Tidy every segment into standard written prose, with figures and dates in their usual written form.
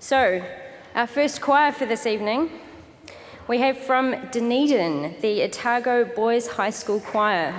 So, our first choir for this evening, we have from Dunedin, the Otago Boys High School Choir.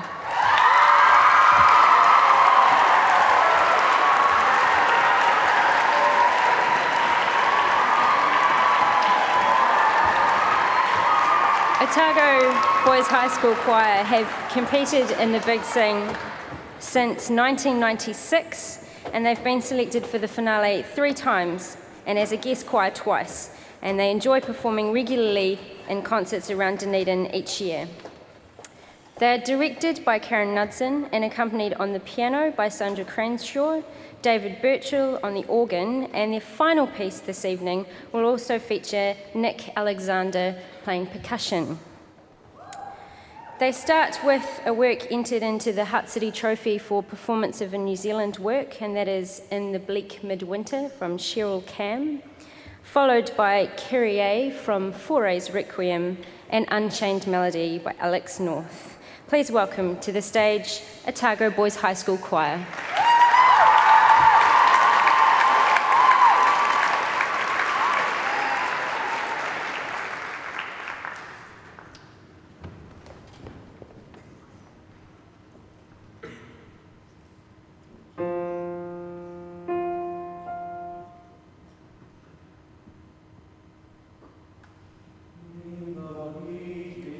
Otago Boys High School Choir have competed in the Big Sing since 1996, and they've been selected for the finale 3 times and as a guest choir twice, and they enjoy performing regularly in concerts around Dunedin each year. They're directed by Karen Knudsen and accompanied on the piano by Sandra Cranshaw, David Birchall on the organ, and their final piece this evening will also feature Nick Alexander playing percussion. They start with a work entered into the Hutt City Trophy for Performance of a New Zealand Work, and that is In the Bleak Midwinter from Cheryl Cam, followed by Kyrie from Foray's Requiem and Unchained Melody by Alex North. Please welcome to the stage Otago Boys High School Choir.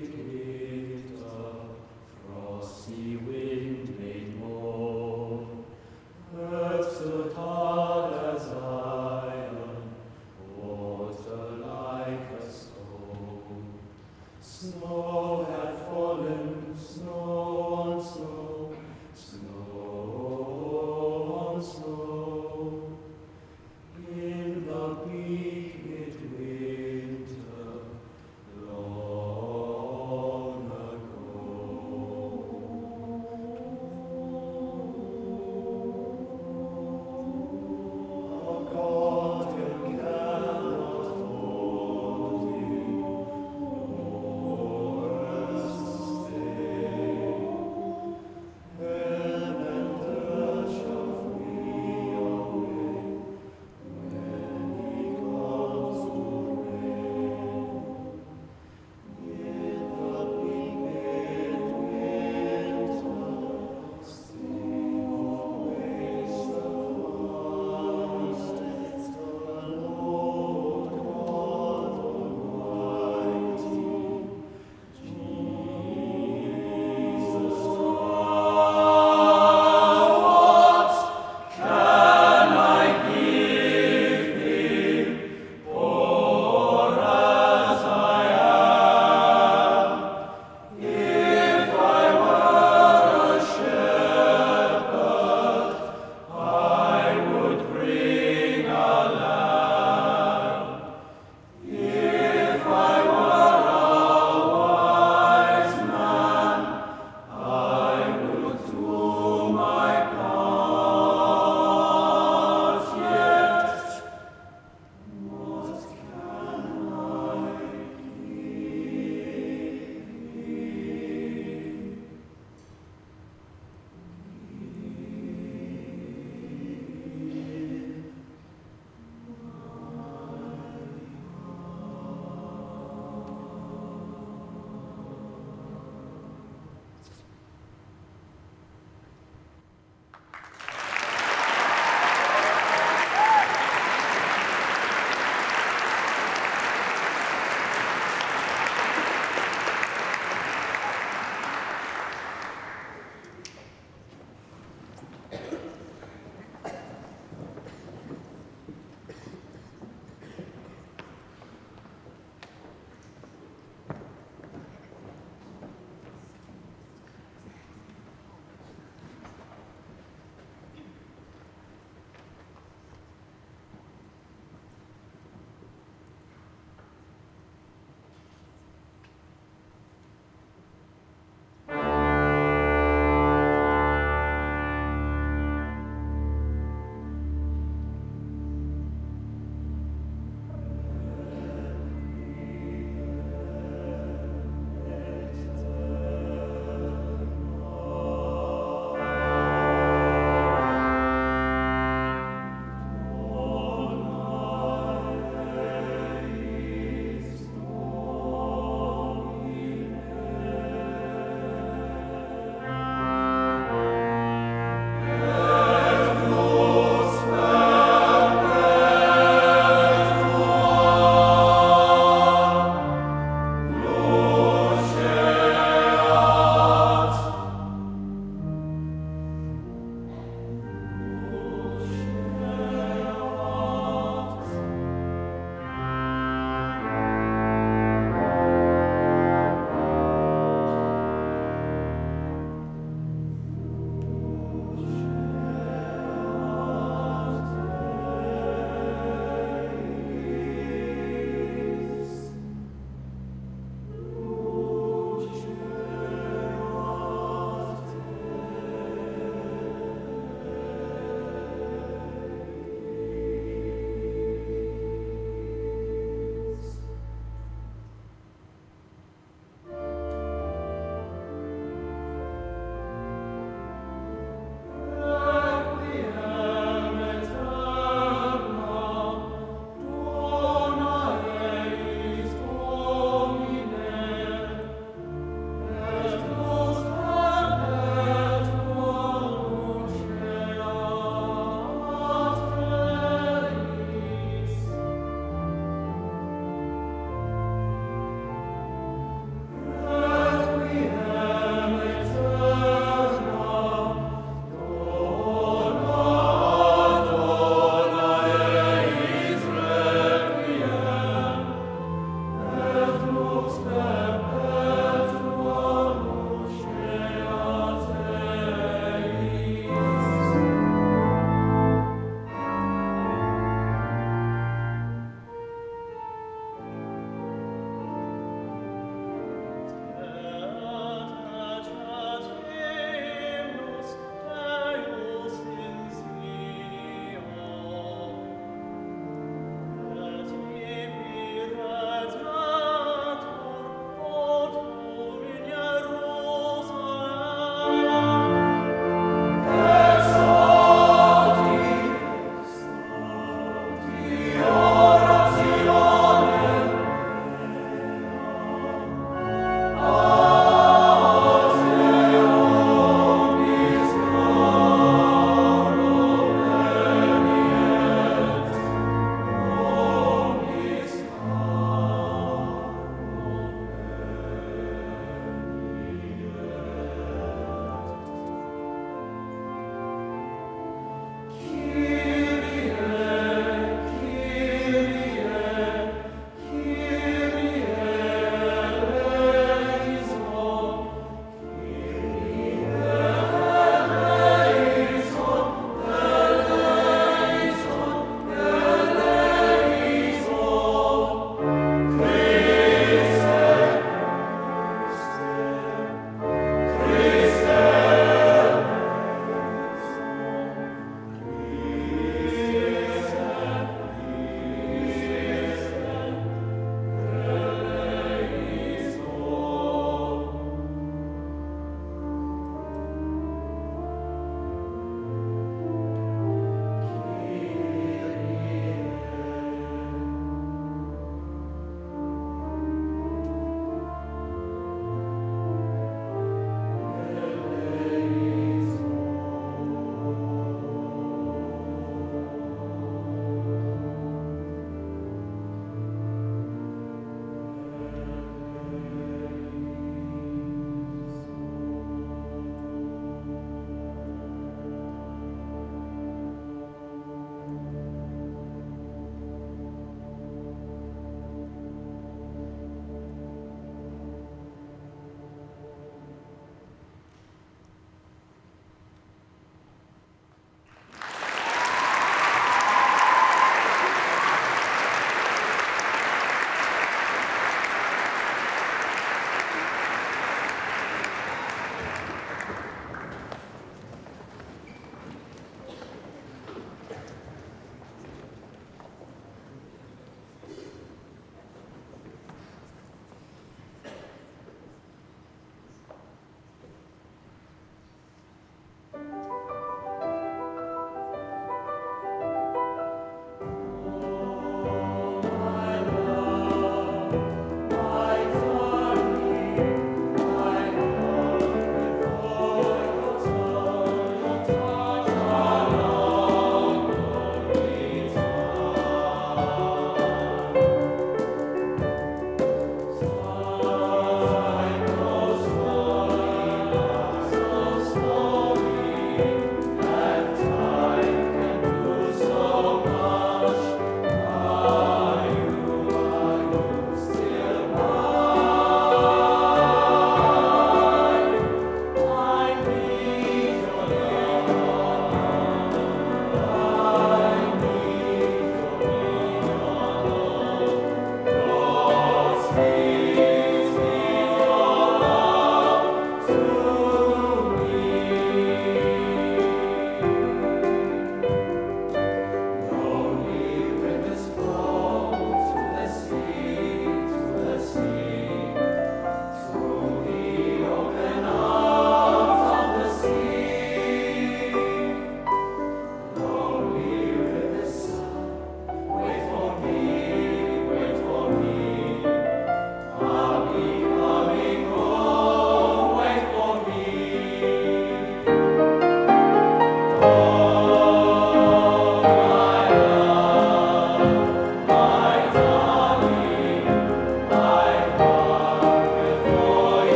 Frosty wind made more.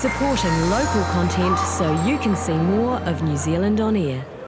supporting local content so you can see more of New Zealand on air.